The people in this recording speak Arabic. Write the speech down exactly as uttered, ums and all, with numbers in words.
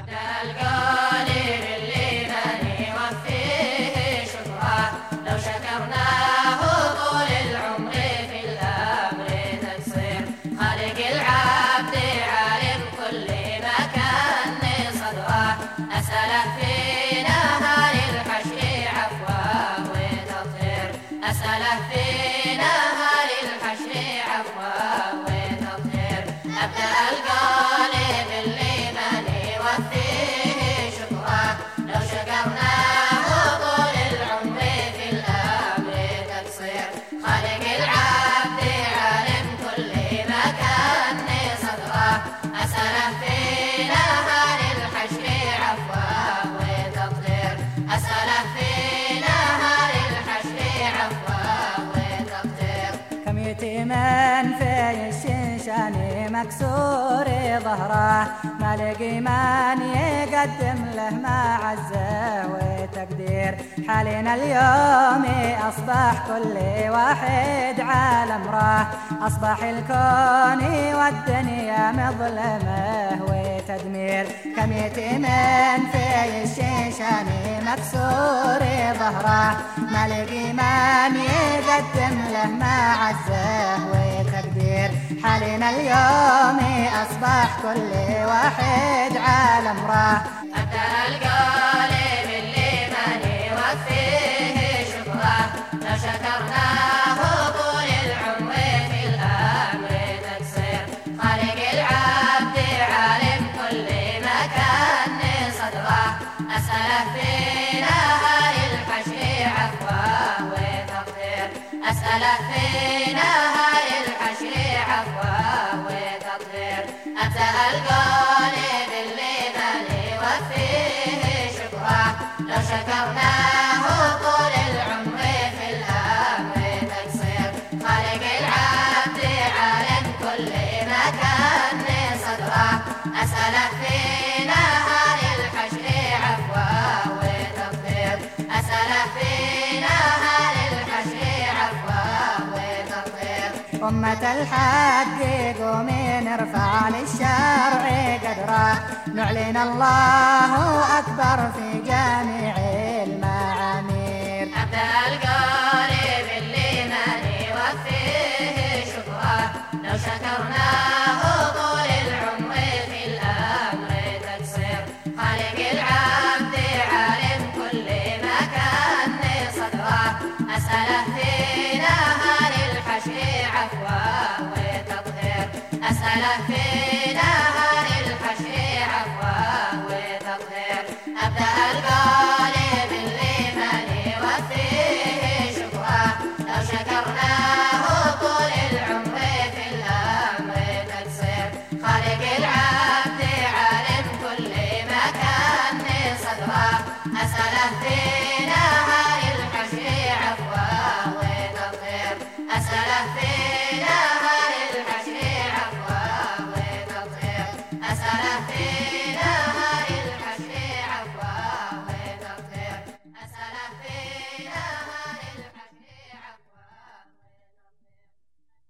أبدأ القليل اللي ما نوفيه شكره، لو شكرناه طول العمر في الأمر تقصير. خالق العبد عالم كل مكان صدره، أسأله في نهار الحشر عفوه وتطهير. أسأله في نهار الحشر عفوه وتطهير. أبدأ القليل اللي ما نوفيه شكره، لو شكرناه طول العمر في الأمر تقصير. خالق العبد عالم كل مكان صدره، أسأله في نهار الحشر عفوه وتطهير. أسأله في نهار الحشر عفوه وتطهير. كم يتيمان في الشنشان مكسور ظهره، ما لقي من يقدم له ما عزه وتقدير. حالنا اليوم أصبح كل واحد على أمره، أصبح الكون والدنيا مظلمة وتدمير. كم يتيمان في الشيشان مكسور ظهره، ما لقي من يقدم له ما عزه وتقدير. حالنا اليوم أصبح كل واحد على أمره. أبدأ القليل اللي ما نوفيه شكره، لو شكرناه طول العمر في الأمر تقصير. خالق العبد عالم كل مكان صدره، أسأله في نهار الحشر عفوه وتطهير. أسأله في نهار الحشر عفوه وتطهير. أبدأ القليل اللي ما نوفيه شكره، لو شكرناه طول العمر في الأمر تقصير. خالق العبد عالم كل مكان صدره، أسأله في نهار الحشر عفوه وتطهير. أسأله في نهار الحشر عفوه وتطهير. أمة الحق قومي نرفع للشرع قدره، نعلن الله أكبر في جميع المعامير. أبدأ القليل اللي ما نوفيه شكره، لو شكرناه طول العمر في الأمر تقصير. خالق العبد عالم كل مكان صدره، أسأله في نهار الحشر عفوه وتطهير. أسأله في نهار الحشر عفوه وتطهير. أبدأ